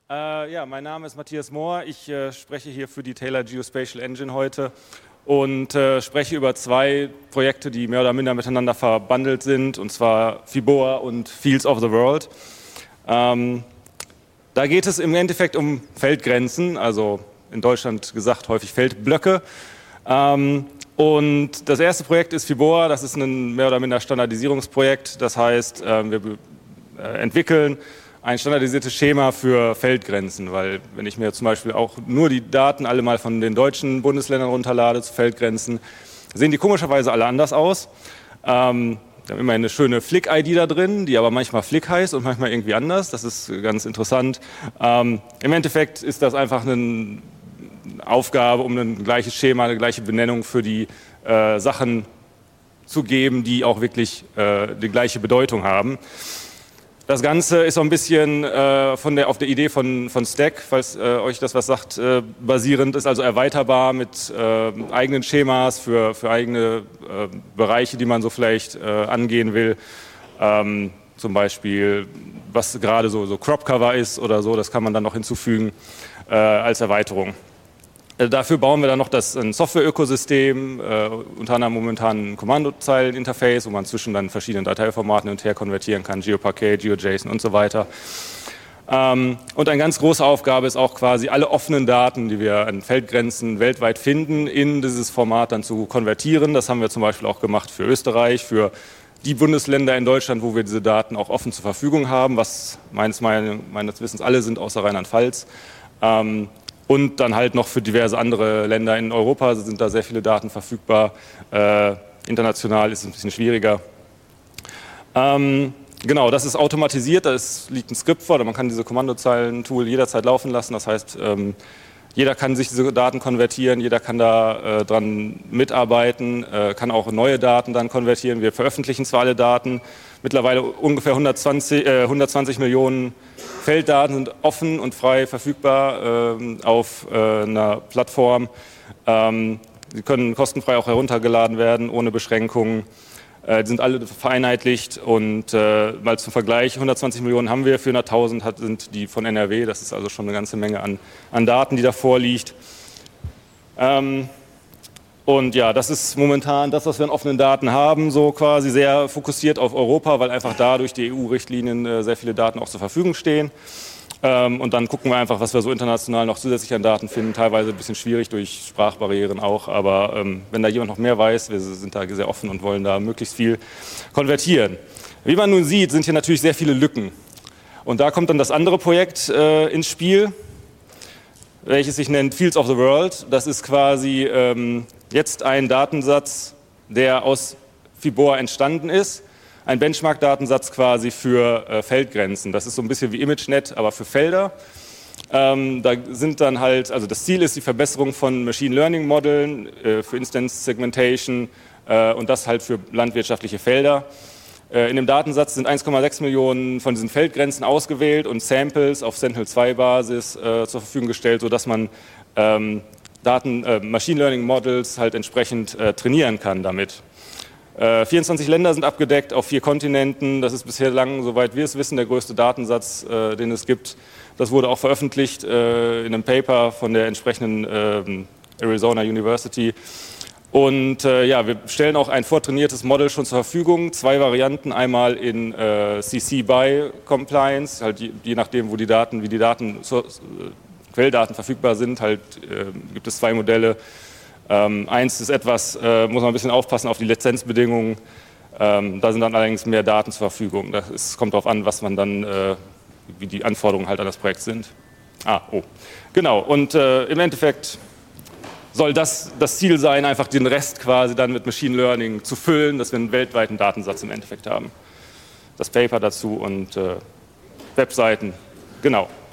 Ja, mein Name ist Matthias Mohr. Ich spreche hier für die Taylor Geospatial Engine heute und spreche über zwei Projekte, die mehr oder minder miteinander verbandelt sind, und zwar FIBOA und Fields of the World. Da geht es im Endeffekt um Feldgrenzen, also in Deutschland gesagt häufig Feldblöcke. Und das erste Projekt ist FIBOA, das ist ein mehr oder minder Standardisierungsprojekt. Das heißt, wir entwickeln ein standardisiertes Schema für Feldgrenzen, weil wenn ich mir zum Beispiel auch nur die Daten alle mal von den deutschen Bundesländern runterlade zu Feldgrenzen, sehen die komischerweise alle anders aus. Wir haben immer eine schöne Flick-ID da drin, die aber manchmal Flick heißt und manchmal irgendwie anders. Das ist ganz interessant. Im Endeffekt ist das einfach eine Aufgabe, um ein gleiches Schema, eine gleiche Benennung für die Sachen zu geben, die auch wirklich die gleiche Bedeutung haben. Das Ganze ist so ein bisschen auf der Idee von Stack, falls euch das was sagt, basierend, ist also erweiterbar mit eigenen Schemas für eigene Bereiche, die man so vielleicht angehen will. Zum Beispiel, was gerade so Crop Cover ist oder so, das kann man dann noch hinzufügen als Erweiterung. Dafür bauen wir dann noch ein Software-Ökosystem, unter anderem momentan ein Kommandozeilen-Interface, wo man zwischen dann verschiedenen Dateiformaten hin und her konvertieren kann, GeoParquet, GeoJSON und so weiter. Und eine ganz große Aufgabe ist auch quasi alle offenen Daten, die wir an Feldgrenzen weltweit finden, in dieses Format dann zu konvertieren. Das haben wir zum Beispiel auch gemacht für Österreich, für die Bundesländer in Deutschland, wo wir diese Daten auch offen zur Verfügung haben, was meines Wissens alle sind, außer Rheinland-Pfalz. Und dann halt noch für diverse andere Länder in Europa sind da sehr viele Daten verfügbar. International ist es ein bisschen schwieriger. Genau, das ist automatisiert, da liegt ein Skript vor, man kann diese Kommandozeilen-Tool jederzeit laufen lassen. Das heißt, jeder kann sich diese Daten konvertieren, jeder kann da dran mitarbeiten, kann auch neue Daten dann konvertieren. Wir veröffentlichen zwar alle Daten, mittlerweile ungefähr 120 Millionen Felddaten sind offen und frei verfügbar auf einer Plattform. Sie können kostenfrei auch heruntergeladen werden, ohne Beschränkungen. Die sind alle vereinheitlicht und mal zum Vergleich, 120 Millionen haben wir, 400.000 sind die von NRW. Das ist also schon eine ganze Menge an Daten, die da vorliegt. Und ja, das ist momentan das, was wir an offenen Daten haben, so quasi sehr fokussiert auf Europa, weil einfach da durch die EU-Richtlinien sehr viele Daten auch zur Verfügung stehen. Und dann gucken wir einfach, was wir so international noch zusätzlich an Daten finden, teilweise ein bisschen schwierig durch Sprachbarrieren auch, aber wenn da jemand noch mehr weiß, wir sind da sehr offen und wollen da möglichst viel konvertieren. Wie man nun sieht, sind hier natürlich sehr viele Lücken. Und da kommt dann das andere Projekt ins Spiel, welches sich nennt Fields of the World. Das ist quasi jetzt ein Datensatz, der aus FIBOA entstanden ist. Ein Benchmark-Datensatz quasi für Feldgrenzen. Das ist so ein bisschen wie ImageNet, aber für Felder. Da sind dann halt, also das Ziel ist die Verbesserung von Machine Learning Modellen für Instance Segmentation und das halt für landwirtschaftliche Felder. In dem Datensatz sind 1,6 Millionen von diesen Feldgrenzen ausgewählt und Samples auf Sentinel-2-Basis zur Verfügung gestellt, sodass man Machine Learning Models halt entsprechend trainieren kann damit. 24 Länder sind abgedeckt auf 4 Kontinenten. Das ist bislang, soweit wir es wissen, der größte Datensatz, den es gibt. Das wurde auch veröffentlicht in einem Paper von der entsprechenden Arizona University. Und ja, wir stellen auch ein vortrainiertes Model schon zur Verfügung. 2 Varianten, einmal in CC BY Compliance, halt je nachdem, wie die Quelldaten verfügbar sind, gibt es 2 Modelle. Eins ist etwas, muss man ein bisschen aufpassen auf die Lizenzbedingungen. Da sind dann allerdings mehr Daten zur Verfügung. Kommt darauf an, was man dann, wie die Anforderungen halt an das Projekt sind. Genau. Und im Endeffekt soll das Ziel sein, einfach den Rest quasi dann mit Machine Learning zu füllen, dass wir einen weltweiten Datensatz im Endeffekt haben. Das Paper dazu und Webseiten. Genau.